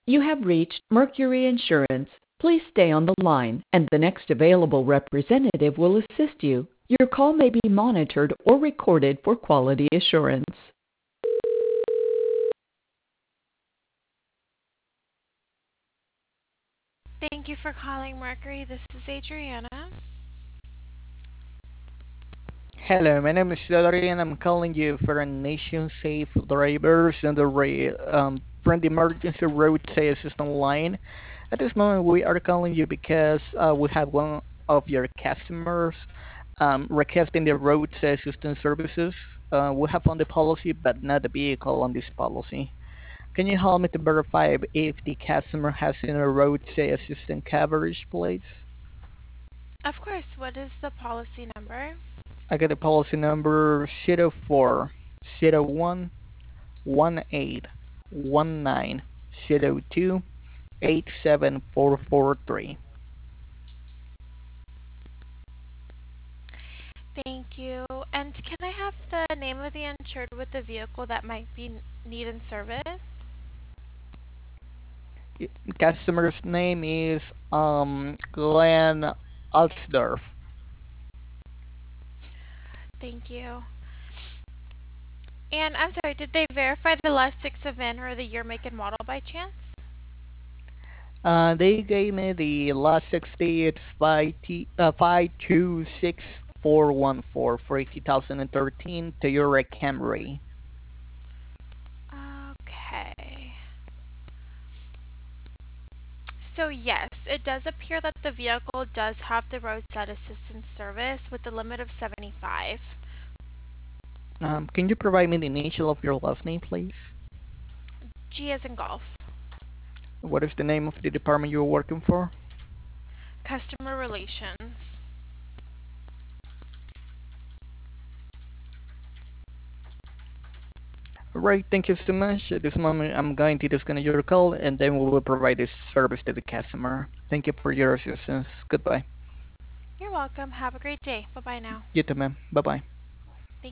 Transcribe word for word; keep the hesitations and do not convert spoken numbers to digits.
You have reached Mercury Insurance. Please stay on the line, and the next available representative will assist you. Your call may be monitored or recorded for quality assurance. Thank you for calling Mercury. This is Adriana. Hello, my name is Larry and I'm calling you for a nation safe drivers and the ra- um, from the emergency roadside assistance line. At this moment, we are calling you because uh, we have one of your customers um, requesting the roadside assistance services. Uh, we have on the policy, but not the vehicle on this policy. Can you help me to verify if the customer has any roadside assistance coverage, please? Of course, what is the policy number? I got the policy number zero four zero one one eight one nine zero two eight seven four four three. Thank you. And can I have the name of the insured with the vehicle that might be needing service? Customer's name is um Glenn Alsdorf. Thank you. And I'm sorry, did they verify the last six event or the year, make, and model by chance? Uh, they gave me the last six digits five T uh five two six four one four for a two thousand thirteen Toyota Camry. Okay. So yes, it does appear that the vehicle does have the roadside assistance service with a limit of seventy-five. Um, can you provide me the initial of your last name, please? G as in golf. What is the name of the department you're working for? Customer relations. Right, thank you so much. At this moment, I'm going to disconnect your call, and then we will provide this service to the customer. Thank you for your assistance. Goodbye. You're welcome. Have a great day. Bye bye now. You too, ma'am. Bye-bye.